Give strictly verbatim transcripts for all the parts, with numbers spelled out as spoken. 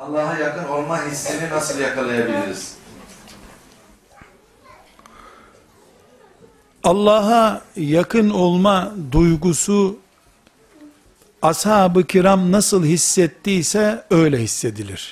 Allah'a yakın olma hissini nasıl yakalayabiliriz? Allah'a yakın olma duygusu ashab-ı kiram nasıl hissettiyse öyle hissedilir.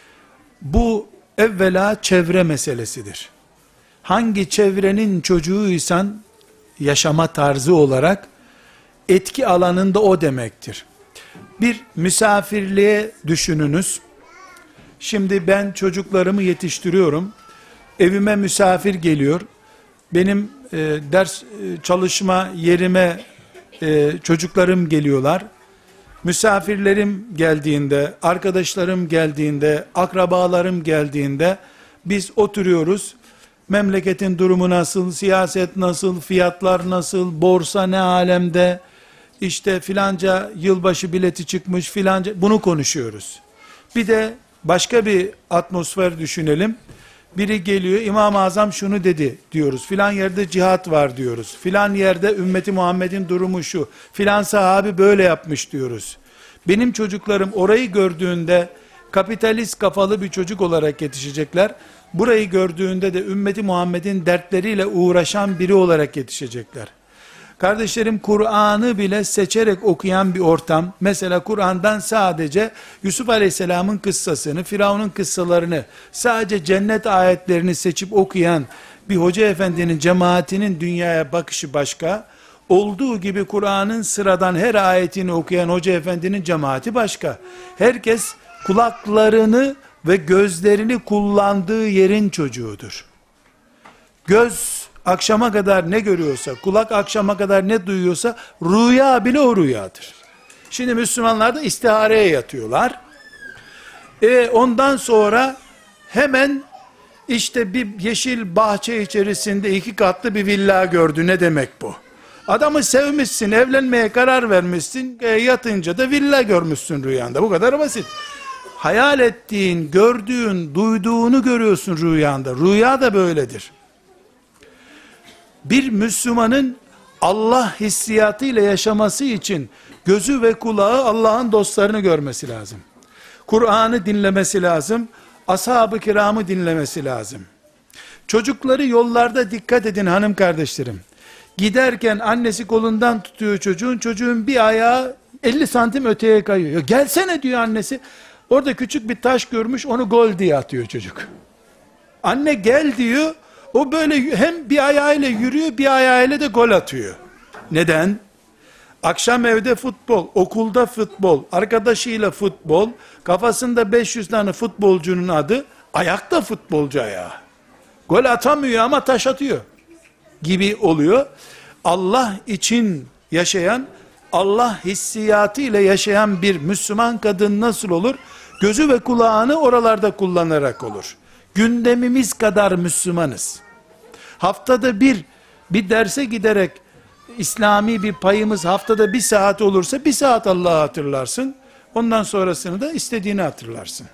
Bu evvela çevre meselesidir. Hangi çevrenin çocuğuysan yaşama tarzı olarak etki alanında o demektir. Bir misafirliğe düşününüz. Şimdi ben çocuklarımı yetiştiriyorum. Evime misafir geliyor. Benim e, ders e, çalışma yerime e, çocuklarım geliyorlar. Misafirlerim geldiğinde, arkadaşlarım geldiğinde, akrabalarım geldiğinde biz oturuyoruz. Memleketin durumu nasıl, siyaset nasıl, fiyatlar nasıl, borsa ne alemde, işte filanca yılbaşı bileti çıkmış, filanca, bunu konuşuyoruz. Bir de başka bir atmosfer düşünelim. Biri geliyor, İmam-ı Azam şunu dedi diyoruz. Filan yerde cihat var diyoruz. Filan yerde ümmeti Muhammed'in durumu şu. Filan sahabi böyle yapmış diyoruz. Benim çocuklarım orayı gördüğünde kapitalist kafalı bir çocuk olarak yetişecekler. Burayı gördüğünde de ümmeti Muhammed'in dertleriyle uğraşan biri olarak yetişecekler. Kardeşlerim, Kur'an'ı bile seçerek okuyan bir ortam. Mesela Kur'an'dan sadece Yusuf Aleyhisselam'ın kıssasını, Firavun'un kıssalarını, sadece cennet ayetlerini seçip okuyan bir hoca efendinin cemaatinin dünyaya bakışı başka. Olduğu gibi Kur'an'ın sıradan her ayetini okuyan hoca efendinin cemaati başka. Herkes kulaklarını ve gözlerini kullandığı yerin çocuğudur. Göz akşama kadar ne görüyorsa, kulak akşama kadar ne duyuyorsa, rüya bile o rüyadır. Şimdi Müslümanlar da istihareye yatıyorlar. E ondan sonra hemen işte bir yeşil bahçe içerisinde iki katlı bir villa gördü. Ne demek bu? Adamı sevmişsin, evlenmeye karar vermişsin, e, yatınca da villa görmüşsün rüyanda. Bu kadar basit. Hayal ettiğin, gördüğün, duyduğunu görüyorsun rüyanda. Rüya da böyledir. Bir Müslümanın Allah hissiyatıyla yaşaması için gözü ve kulağı Allah'ın dostlarını görmesi lazım. Kur'an'ı dinlemesi lazım. Ashab-ı kiramı dinlemesi lazım. Çocukları yollarda dikkat edin hanım kardeşlerim. Giderken annesi kolundan tutuyor çocuğun. Çocuğun bir ayağı elli santim öteye kayıyor. Ya gelsene diyor annesi. Orada küçük bir taş görmüş, onu gol diye atıyor çocuk. Anne gel diyor. O böyle hem bir ayağıyla yürüyor, bir ayağıyla da gol atıyor. Neden? Akşam evde futbol, okulda futbol, arkadaşıyla futbol, kafasında beş yüz tane futbolcunun adı, ayakta futbolcu ayağı. Gol atamıyor ama taş atıyor gibi oluyor. Allah için yaşayan, Allah hissiyatı ile yaşayan bir Müslüman kadın nasıl olur? Gözü ve kulağını oralarda kullanarak olur. Gündemimiz kadar Müslümanız. Haftada bir, bir derse giderek, İslami bir payımız haftada bir saat olursa, bir saat Allah'ı hatırlarsın. Ondan sonrasını da istediğini hatırlarsın.